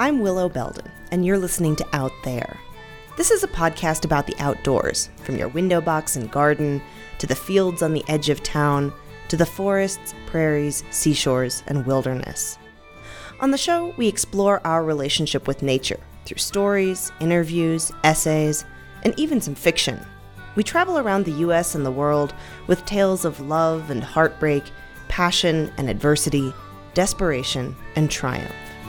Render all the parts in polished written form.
I'm Willow Belden, and you're listening to Out There. This is a podcast about the outdoors, from your window box and garden, to the fields on the edge of town, to the forests, prairies, seashores, and wilderness. On the show, we explore our relationship with nature through stories, interviews, essays, and even some fiction. We travel around the U.S. and the world with tales of love and heartbreak, passion and adversity, desperation and triumph.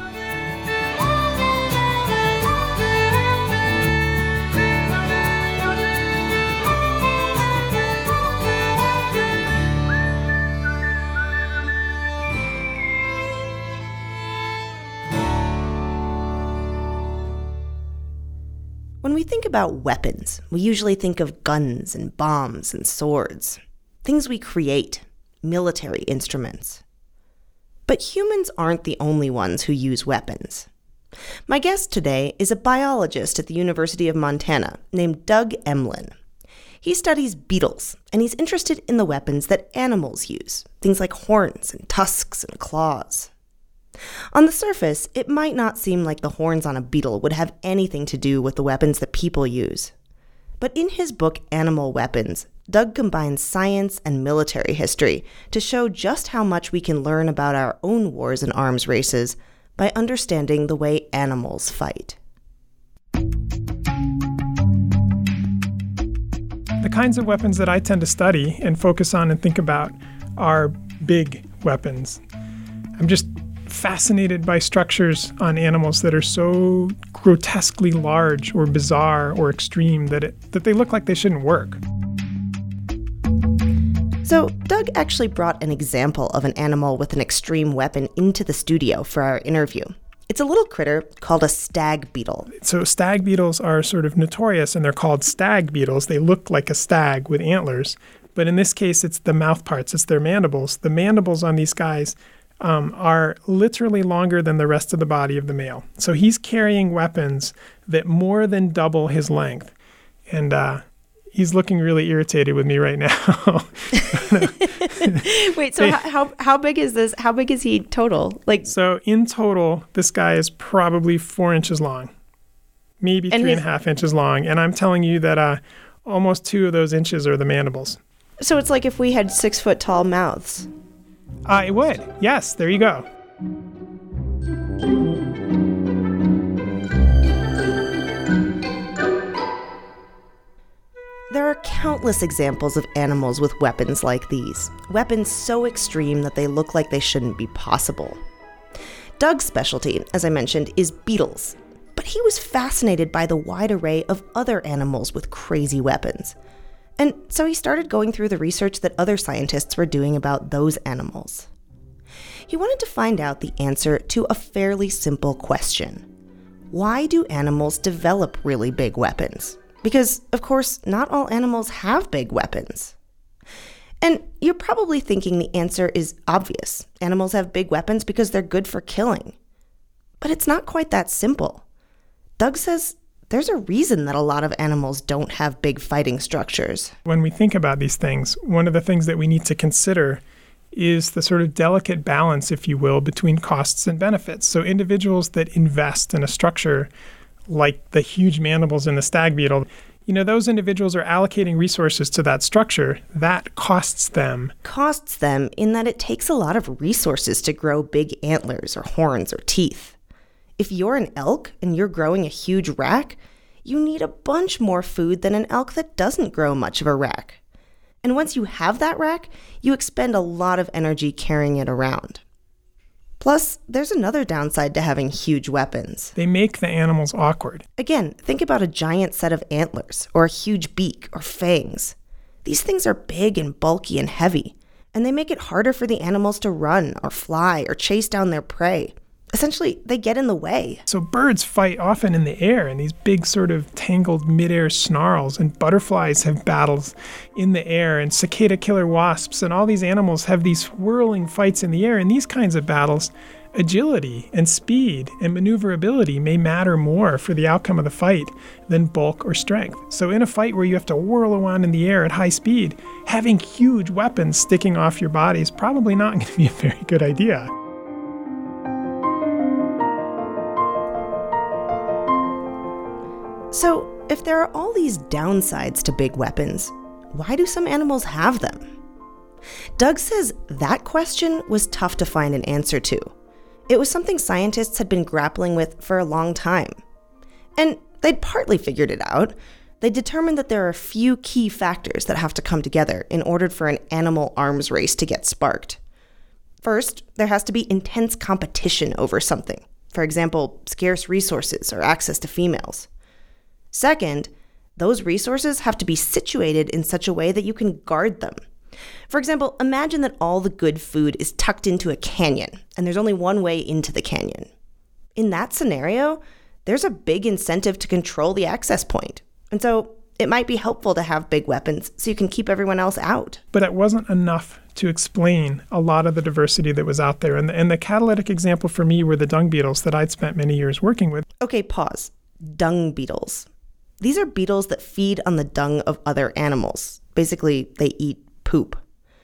When we think about weapons, we usually think of guns and bombs and swords, things we create, military instruments. But humans aren't the only ones who use weapons. My guest today is a biologist at the University of Montana named Doug Emlen. He studies beetles, and he's interested in the weapons that animals use, things like horns and tusks and claws. On the surface, it might not seem like the horns on a beetle would have anything to do with the weapons that people use. But in his book, Animal Weapons, Doug combines science and military history to show just how much we can learn about our own wars and arms races by understanding the way animals fight. The kinds of weapons that I tend to study and focus on and think about are big weapons. I'm just fascinated by structures on animals that are so grotesquely large or bizarre or extreme that they look like they shouldn't work. So Doug actually brought an example of an animal with an extreme weapon into the studio for our interview. It's a little critter called a stag beetle. So stag beetles are sort of notorious, and they're called stag beetles. They look like a stag with antlers, but in this case, it's the mouth parts. It's their mandibles. The mandibles on these guys are literally longer than the rest of the body of the male. So he's carrying weapons that more than double his length. And he's looking really irritated with me right now. Wait, so how big is this? How big is he total? So in total, this guy is probably 4 inches long, maybe 3.5 inches long. And I'm telling you that almost 2 of those inches are the mandibles. So it's like if we had 6 foot tall mouths. It would. Yes, there you go. There are countless examples of animals with weapons like these. Weapons so extreme that they look like they shouldn't be possible. Doug's specialty, as I mentioned, is beetles. But he was fascinated by the wide array of other animals with crazy weapons. And so he started going through the research that other scientists were doing about those animals. He wanted to find out the answer to a fairly simple question. Why do animals develop really big weapons? Because, of course, not all animals have big weapons. And you're probably thinking the answer is obvious. Animals have big weapons because they're good for killing. But it's not quite that simple. Doug says there's a reason that a lot of animals don't have big fighting structures. When we think about these things, one of the things that we need to consider is the sort of delicate balance, if you will, between costs and benefits. So individuals that invest in a structure like the huge mandibles in the stag beetle, those individuals are allocating resources to that structure. That costs them. Costs them in that it takes a lot of resources to grow big antlers or horns or teeth. If you're an elk and you're growing a huge rack, you need a bunch more food than an elk that doesn't grow much of a rack. And once you have that rack, you expend a lot of energy carrying it around. Plus, there's another downside to having huge weapons. They make the animals awkward. Again, think about a giant set of antlers or a huge beak or fangs. These things are big and bulky and heavy, and they make it harder for the animals to run or fly or chase down their prey. Essentially, they get in the way. So birds fight often in the air in these big sort of tangled midair snarls, and butterflies have battles in the air, and cicada killer wasps, and all these animals have these whirling fights in the air. In these kinds of battles, agility and speed and maneuverability may matter more for the outcome of the fight than bulk or strength. So in a fight where you have to whirl around in the air at high speed, having huge weapons sticking off your body is probably not going to be a very good idea. So, if there are all these downsides to big weapons, why do some animals have them? Doug says that question was tough to find an answer to. It was something scientists had been grappling with for a long time. And they'd partly figured it out. They determined that there are a few key factors that have to come together in order for an animal arms race to get sparked. First, there has to be intense competition over something. For example, scarce resources or access to females. Second, those resources have to be situated in such a way that you can guard them. For example, imagine that all the good food is tucked into a canyon, and there's only one way into the canyon. In that scenario, there's a big incentive to control the access point. And so it might be helpful to have big weapons so you can keep everyone else out. But it wasn't enough to explain a lot of the diversity that was out there. And the catalytic example for me were the dung beetles that I'd spent many years working with. Okay, pause. Dung beetles. These are beetles that feed on the dung of other animals. Basically, they eat poop.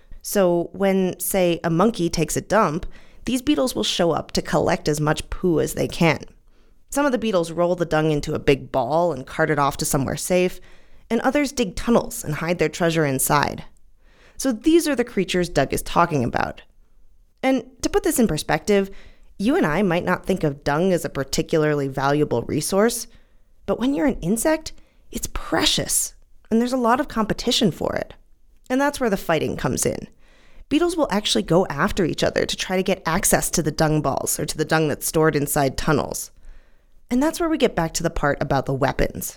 So when, say, a monkey takes a dump, these beetles will show up to collect as much poo as they can. Some of the beetles roll the dung into a big ball and cart it off to somewhere safe, and others dig tunnels and hide their treasure inside. So these are the creatures Doug is talking about. And to put this in perspective, you and I might not think of dung as a particularly valuable resource, but when you're an insect, it's precious, and there's a lot of competition for it. And that's where the fighting comes in. Beetles will actually go after each other to try to get access to the dung balls or to the dung that's stored inside tunnels. And that's where we get back to the part about the weapons.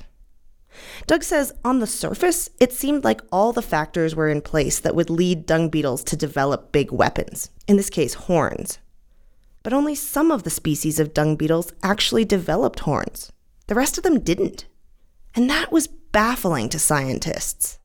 Doug says on the surface, it seemed like all the factors were in place that would lead dung beetles to develop big weapons, in this case, horns. But only some of the species of dung beetles actually developed horns. The rest of them didn't. And that was baffling to scientists.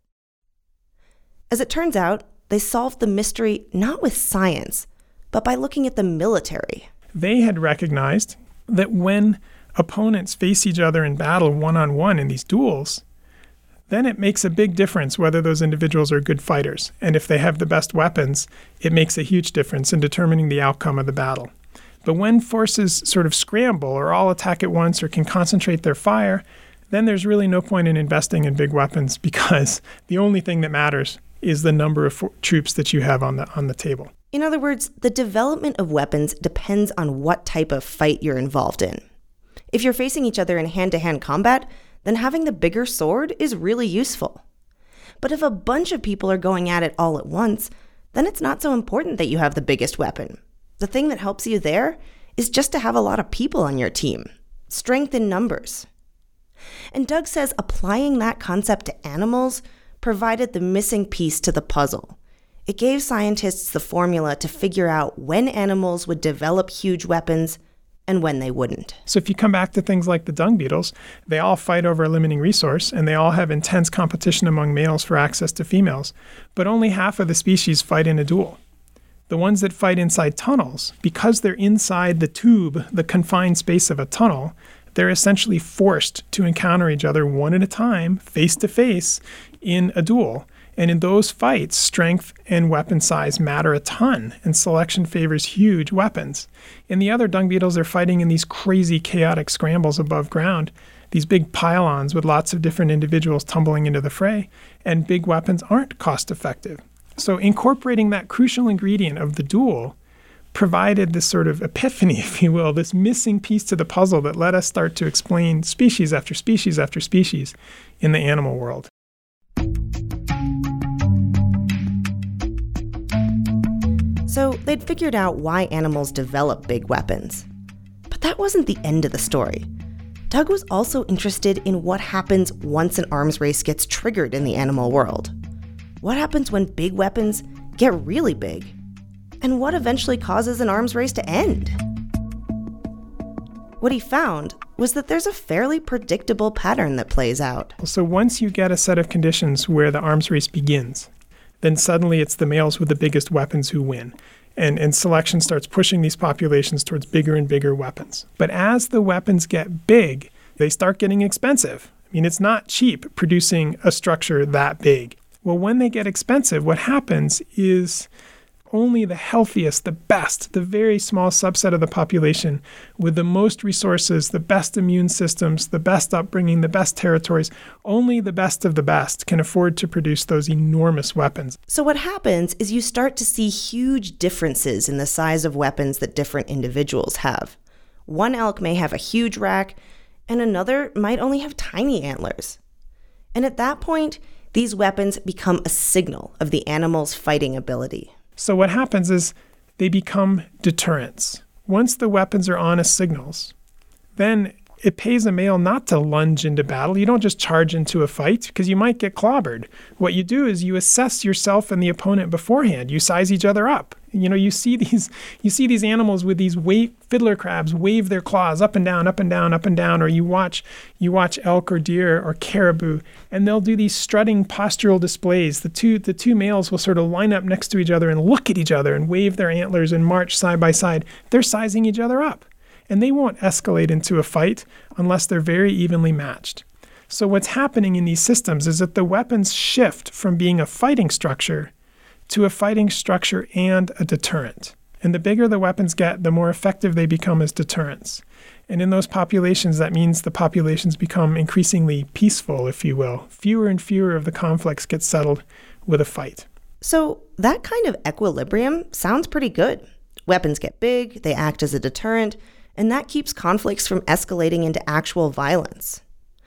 As it turns out, they solved the mystery not with science, but by looking at the military. They had recognized that when opponents face each other in battle one-on-one in these duels, then it makes a big difference whether those individuals are good fighters. And if they have the best weapons, it makes a huge difference in determining the outcome of the battle. But when forces sort of scramble or all attack at once or can concentrate their fire, then there's really no point in investing in big weapons because the only thing that matters is the number of troops that you have on the table. In other words, the development of weapons depends on what type of fight you're involved in. If you're facing each other in hand-to-hand combat, then having the bigger sword is really useful. But if a bunch of people are going at it all at once, then it's not so important that you have the biggest weapon. The thing that helps you there is just to have a lot of people on your team. Strength in numbers. And Doug says applying that concept to animals provided the missing piece to the puzzle. It gave scientists the formula to figure out when animals would develop huge weapons and when they wouldn't. So if you come back to things like the dung beetles, they all fight over a limiting resource, and they all have intense competition among males for access to females, but only half of the species fight in a duel. The ones that fight inside tunnels, because they're inside the tube, the confined space of a tunnel, they're essentially forced to encounter each other one at a time, face to face, in a duel. And in those fights, strength and weapon size matter a ton, and selection favors huge weapons. In the other dung beetles, they're fighting in these crazy, chaotic scrambles above ground, these big pylons with lots of different individuals tumbling into the fray, and big weapons aren't cost-effective. So incorporating that crucial ingredient of the duel provided this sort of epiphany, if you will, this missing piece to the puzzle that let us start to explain species after species after species in the animal world. So they'd figured out why animals develop big weapons. But that wasn't the end of the story. Doug was also interested in what happens once an arms race gets triggered in the animal world. What happens when big weapons get really big? And what eventually causes an arms race to end? What he found was that there's a fairly predictable pattern that plays out. So once you get a set of conditions where the arms race begins, then suddenly it's the males with the biggest weapons who win. And selection starts pushing these populations towards bigger and bigger weapons. But as the weapons get big, they start getting expensive. I mean, it's not cheap producing a structure that big. Well, when they get expensive, what happens is only the healthiest, the best, the very small subset of the population with the most resources, the best immune systems, the best upbringing, the best territories, only the best of the best can afford to produce those enormous weapons. So what happens is you start to see huge differences in the size of weapons that different individuals have. One elk may have a huge rack, and another might only have tiny antlers. And at that point, these weapons become a signal of the animal's fighting ability. So what happens is they become deterrents. Once the weapons are on as signals, then it pays a male not to lunge into battle. You don't just charge into a fight because you might get clobbered. What you do is you assess yourself and the opponent beforehand. You size each other up. You see these animals with these fiddler crabs wave their claws up and down, up and down, up and down, or you watch elk or deer or caribou, and they'll do these strutting postural displays. The two males will sort of line up next to each other and look at each other and wave their antlers and march side by side. They're sizing each other up. And they won't escalate into a fight unless they're very evenly matched. So what's happening in these systems is that the weapons shift from being a fighting structure to a fighting structure and a deterrent. And the bigger the weapons get, the more effective they become as deterrents. And in those populations, that means the populations become increasingly peaceful, if you will. Fewer and fewer of the conflicts get settled with a fight. So that kind of equilibrium sounds pretty good. Weapons get big, they act as a deterrent, and that keeps conflicts from escalating into actual violence.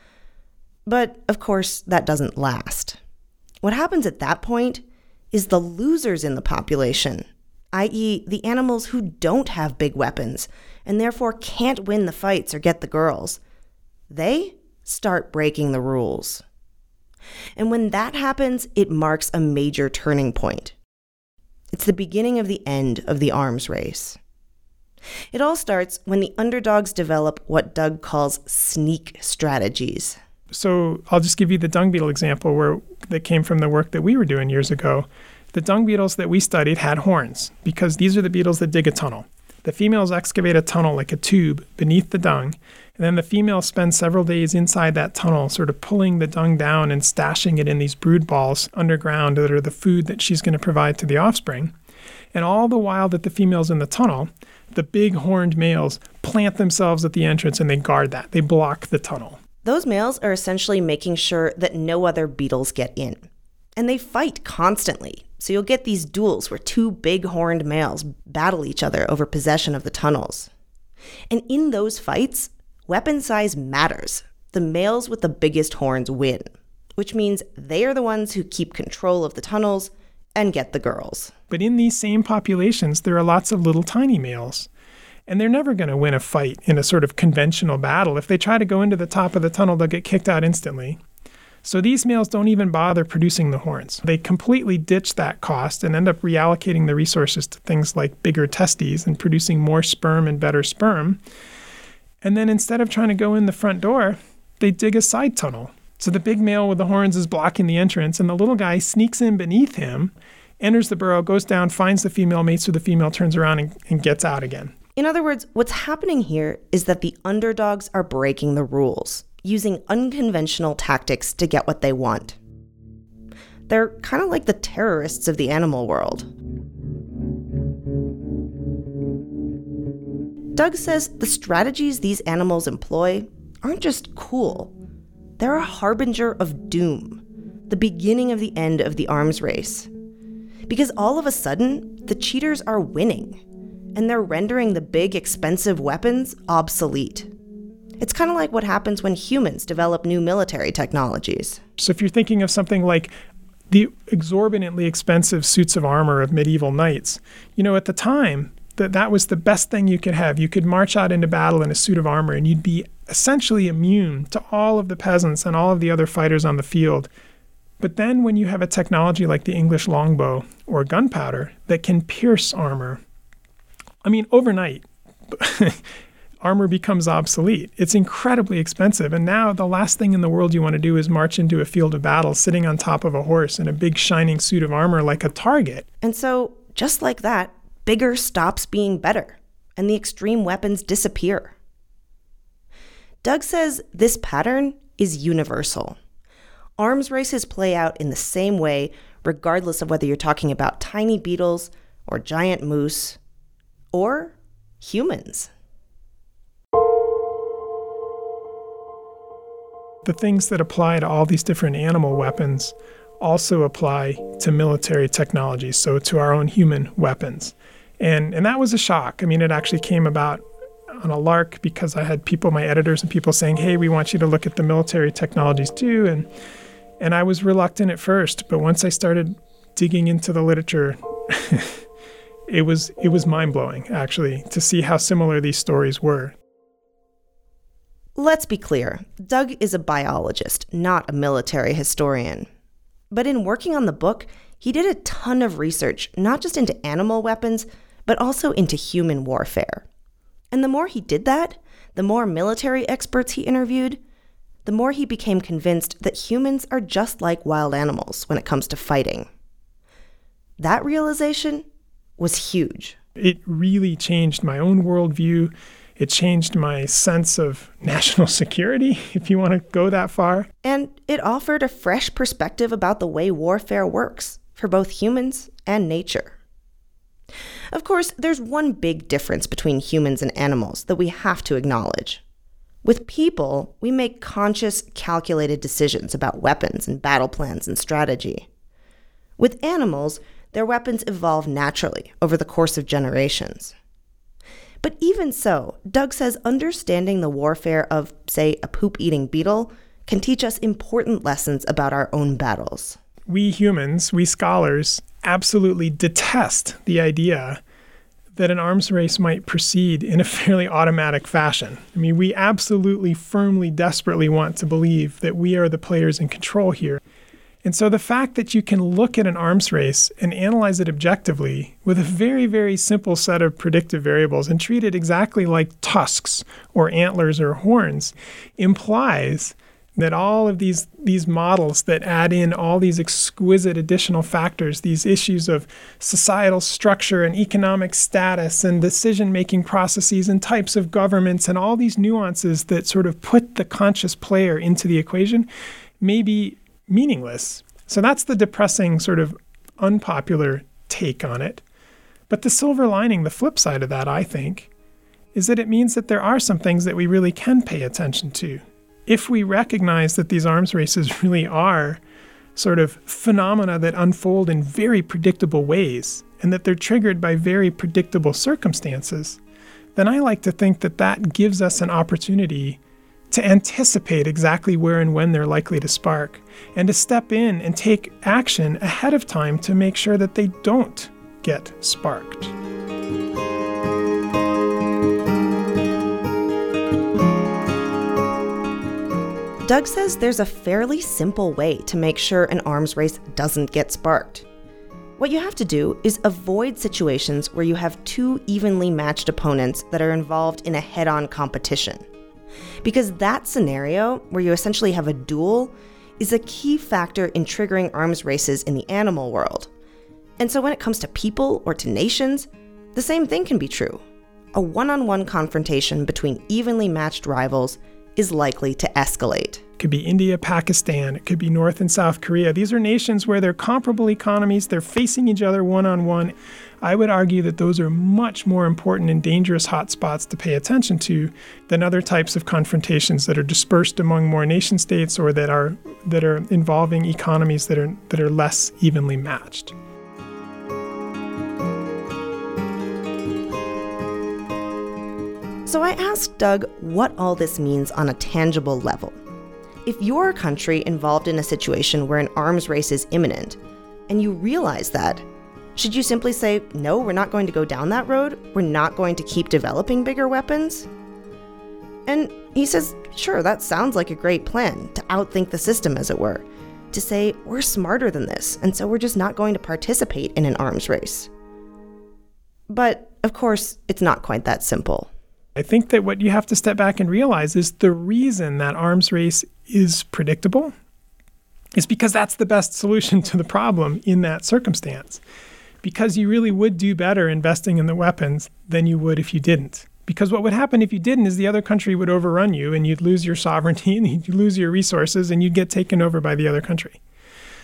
But, of course, that doesn't last. What happens at that point is the losers in the population, i.e. the animals who don't have big weapons and therefore can't win the fights or get the girls, they start breaking the rules. And when that happens, it marks a major turning point. It's the beginning of the end of the arms race. It all starts when the underdogs develop what Doug calls sneak strategies. So I'll just give you the dung beetle example that came from the work that we were doing years ago. The dung beetles that we studied had horns because these are the beetles that dig a tunnel. The females excavate a tunnel like a tube beneath the dung, and then the females spend several days inside that tunnel sort of pulling the dung down and stashing it in these brood balls underground that are the food that she's going to provide to the offspring. And all the while that the female's in the tunnel, the big horned males plant themselves at the entrance and they guard that. They block the tunnel. Those males are essentially making sure that no other beetles get in. And they fight constantly. So you'll get these duels where two big horned males battle each other over possession of the tunnels. And in those fights, weapon size matters. The males with the biggest horns win, which means they are the ones who keep control of the tunnels and get the girls. But in these same populations, there are lots of little tiny males. And they're never going to win a fight in a sort of conventional battle. If they try to go into the top of the tunnel, they'll get kicked out instantly. So these males don't even bother producing the horns. They completely ditch that cost and end up reallocating the resources to things like bigger testes and producing more sperm and better sperm. And then instead of trying to go in the front door, they dig a side tunnel. So the big male with the horns is blocking the entrance, and the little guy sneaks in beneath him, enters the burrow, goes down, finds the female, mates with the female, turns around and gets out again. In other words, what's happening here is that the underdogs are breaking the rules, using unconventional tactics to get what they want. They're kind of like the terrorists of the animal world. Doug says the strategies these animals employ aren't just cool. They're a harbinger of doom, the beginning of the end of the arms race. Because all of a sudden, the cheaters are winning, and they're rendering the big, expensive weapons obsolete. It's kind of like what happens when humans develop new military technologies. So if you're thinking of something like the exorbitantly expensive suits of armor of medieval knights, at the time, that was the best thing you could have. You could march out into battle in a suit of armor, and you'd be essentially immune to all of the peasants and all of the other fighters on the field. But then when you have a technology like the English longbow or gunpowder that can pierce armor, overnight, armor becomes obsolete. It's incredibly expensive. And now the last thing in the world you want to do is march into a field of battle sitting on top of a horse in a big shining suit of armor like a target. And so, just like that, bigger stops being better, and the extreme weapons disappear. Doug says this pattern is universal. Arms races play out in the same way, regardless of whether you're talking about tiny beetles or giant moose, or humans. The things that apply to all these different animal weapons also apply to military technologies, so to our own human weapons. And that was a shock. I mean, it actually came about on a lark because I had people, my editors and people saying, hey, we want you to look at the military technologies too. And I was reluctant at first, but once I started digging into the literature, it was mind-blowing, actually, to see how similar these stories were. Let's be clear, Doug is a biologist, not a military historian. But in working on the book, he did a ton of research, not just into animal weapons, but also into human warfare. And the more he did that, the more military experts he interviewed, the more he became convinced that humans are just like wild animals when it comes to fighting. That realization was huge. It really changed my own worldview. It changed my sense of national security, if you want to go that far. And it offered a fresh perspective about the way warfare works for both humans and nature. Of course, there's one big difference between humans and animals that we have to acknowledge. With people, we make conscious, calculated decisions about weapons and battle plans and strategy. With animals, their weapons evolve naturally over the course of generations. But even so, Doug says understanding the warfare of, say, a poop-eating beetle can teach us important lessons about our own battles. We humans, we scholars, absolutely detest the idea that an arms race might proceed in a fairly automatic fashion. I mean, we absolutely, firmly, desperately want to believe that we are the players in control here. And so the fact that you can look at an arms race and analyze it objectively with a very, very simple set of predictive variables and treat it exactly like tusks or antlers or horns implies that all of these models that add in all these exquisite additional factors, these issues of societal structure and economic status and decision-making processes and types of governments and all these nuances that sort of put the conscious player into the equation may be meaningless. So that's the depressing sort of unpopular take on it. But the silver lining, the flip side of that, I think, is that it means that there are some things that we really can pay attention to. If we recognize that these arms races really are sort of phenomena that unfold in very predictable ways and that they're triggered by very predictable circumstances, then I like to think that that gives us an opportunity to anticipate exactly where and when they're likely to spark, and to step in and take action ahead of time to make sure that they don't get sparked. Doug says there's a fairly simple way to make sure an arms race doesn't get sparked. What you have to do is avoid situations where you have two evenly matched opponents that are involved in a head-on competition. Because that scenario, where you essentially have a duel, is a key factor in triggering arms races in the animal world. And so when it comes to people or to nations, the same thing can be true. A one-on-one confrontation between evenly matched rivals is likely to escalate. It could be India, Pakistan, it could be North and South Korea. These are nations where they're comparable economies, they're facing each other one-on-one. I would argue that those are much more important and dangerous hotspots to pay attention to than other types of confrontations that are dispersed among more nation states or that are involving economies that are less evenly matched. So I asked Doug what all this means on a tangible level. If you're a country involved in a situation where an arms race is imminent, and you realize that, should you simply say, no, we're not going to go down that road? We're not going to keep developing bigger weapons? And he says, sure, that sounds like a great plan, to outthink the system, as it were. To say, we're smarter than this, and so we're just not going to participate in an arms race. But, of course, it's not quite that simple. I think that what you have to step back and realize is the reason that arms race is predictable is because that's the best solution to the problem in that circumstance. Because you really would do better investing in the weapons than you would if you didn't. Because what would happen if you didn't is the other country would overrun you and you'd lose your sovereignty and you'd lose your resources and you'd get taken over by the other country.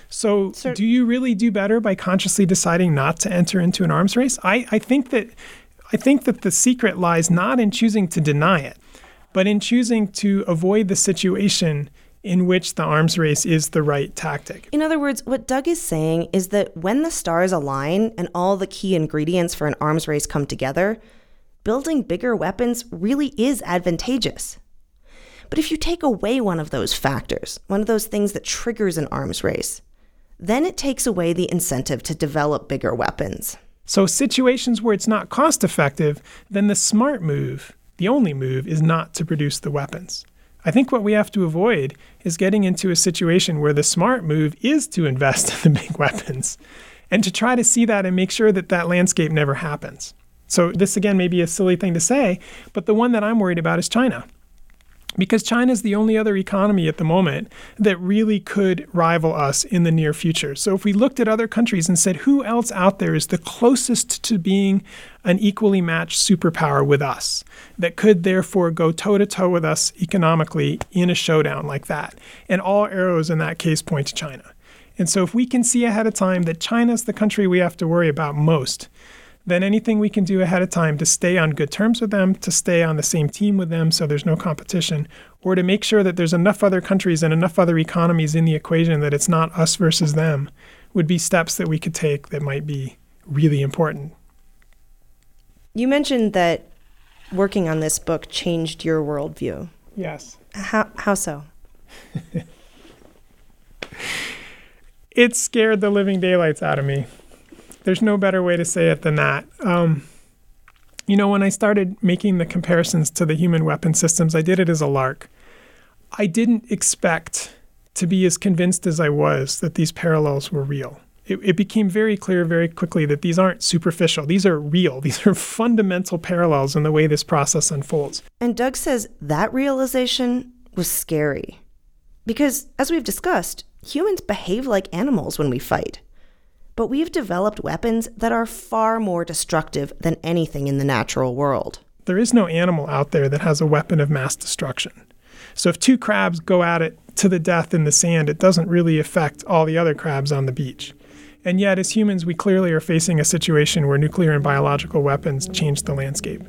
So do you really do better by consciously deciding not to enter into an arms race? I think that the secret lies not in choosing to deny it, but in choosing to avoid the situation in which the arms race is the right tactic. In other words, what Doug is saying is that when the stars align and all the key ingredients for an arms race come together, building bigger weapons really is advantageous. But if you take away one of those factors, one of those things that triggers an arms race, then it takes away the incentive to develop bigger weapons. So situations where it's not cost effective, then the smart move, the only move, is not to produce the weapons. I think what we have to avoid is getting into a situation where the smart move is to invest in the big weapons and to try to see that and make sure that that landscape never happens. So this, again, may be a silly thing to say, but the one that I'm worried about is China. Because China is the only other economy at the moment that really could rival us in the near future. So if we looked at other countries and said, who else out there is the closest to being an equally matched superpower with us, that could therefore go toe-to-toe with us economically in a showdown like that? And all arrows in that case point to China. And so if we can see ahead of time that China's the country we have to worry about most, then anything we can do ahead of time to stay on good terms with them, to stay on the same team with them so there's no competition, or to make sure that there's enough other countries and enough other economies in the equation that it's not us versus them, would be steps that we could take that might be really important. You mentioned that working on this book changed your worldview. Yes. How so? It scared the living daylights out of me. There's no better way to say it than that. When I started making the comparisons to the human weapon systems, I did it as a lark. I didn't expect to be as convinced as I was that these parallels were real. It became very clear very quickly that these aren't superficial. These are real. These are fundamental parallels in the way this process unfolds. And Doug says that realization was scary. Because, as we've discussed, humans behave like animals when we fight. But we've developed weapons that are far more destructive than anything in the natural world. There is no animal out there that has a weapon of mass destruction. So if two crabs go at it to the death in the sand, it doesn't really affect all the other crabs on the beach. And yet, as humans, we clearly are facing a situation where nuclear and biological weapons change the landscape.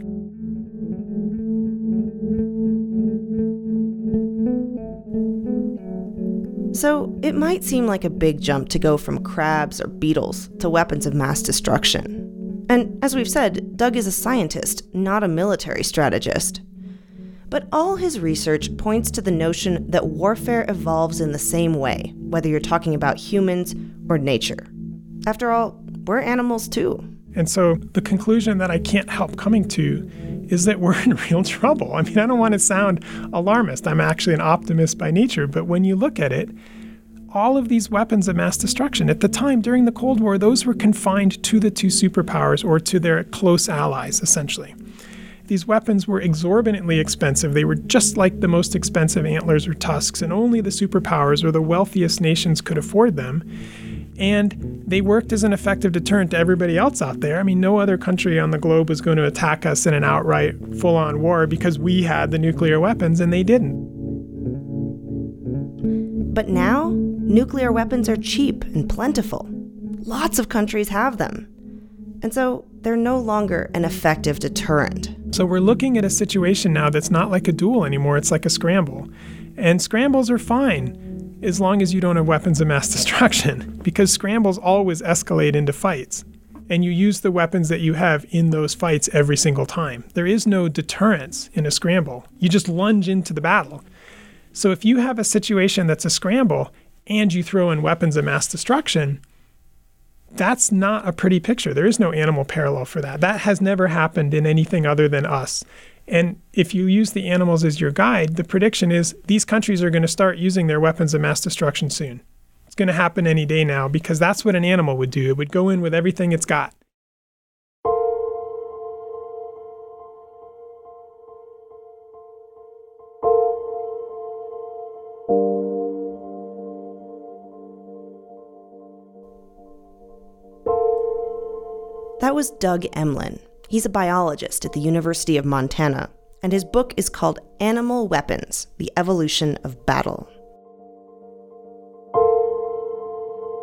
So it might seem like a big jump to go from crabs or beetles to weapons of mass destruction. And as we've said, Doug is a scientist, not a military strategist. But all his research points to the notion that warfare evolves in the same way, whether you're talking about humans or nature. After all, we're animals too. And so the conclusion that I can't help coming to is that we're in real trouble. I mean, I don't want to sound alarmist. I'm actually an optimist by nature. But when you look at it, all of these weapons of mass destruction, at the time during the Cold War, those were confined to the two superpowers or to their close allies, essentially. These weapons were exorbitantly expensive. They were just like the most expensive antlers or tusks, and only the superpowers or the wealthiest nations could afford them. And they worked as an effective deterrent to everybody else out there. I mean, no other country on the globe was going to attack us in an outright, full-on war because we had the nuclear weapons and they didn't. But now, nuclear weapons are cheap and plentiful. Lots of countries have them. And so they're no longer an effective deterrent. So we're looking at a situation now that's not like a duel anymore. It's like a scramble. And scrambles are fine as long as you don't have weapons of mass destruction, because scrambles always escalate into fights. And you use the weapons that you have in those fights every single time. There is no deterrence in a scramble. You just lunge into the battle. So if you have a situation that's a scramble and you throw in weapons of mass destruction, that's not a pretty picture. There is no animal parallel for that. That has never happened in anything other than us. And if you use the animals as your guide, the prediction is these countries are going to start using their weapons of mass destruction soon. It's going to happen any day now because that's what an animal would do. It would go in with everything it's got. That was Doug Emlen. He's a biologist at the University of Montana, and his book is called Animal Weapons: The Evolution of Battle.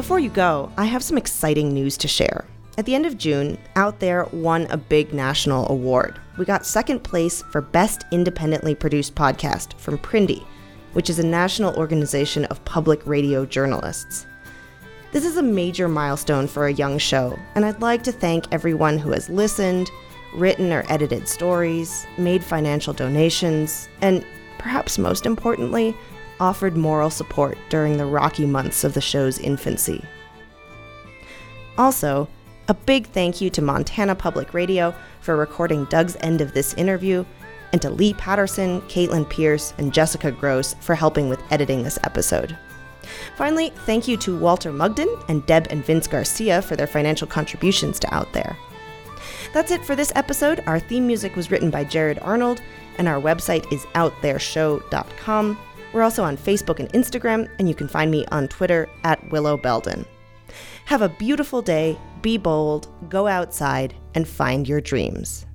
Before you go, I have some exciting news to share. At the end of June, Out There won a big national award. We got second place for Best Independently Produced Podcast from Prindy, which is a national organization of public radio journalists. This is a major milestone for a young show, and I'd like to thank everyone who has listened, written or edited stories, made financial donations, and perhaps most importantly, offered moral support during the rocky months of the show's infancy. Also, a big thank you to Montana Public Radio for recording Doug's end of this interview, and to Lee Patterson, Caitlin Pierce, and Jessica Gross for helping with editing this episode. Finally, thank you to Walter Mugden and Deb and Vince Garcia for their financial contributions to Out There. That's it for this episode. Our theme music was written by Jared Arnold, and our website is OutThereShow.com. We're also on Facebook and Instagram, and you can find me on Twitter at Willow Belden. Have a beautiful day, be bold, go outside, and find your dreams.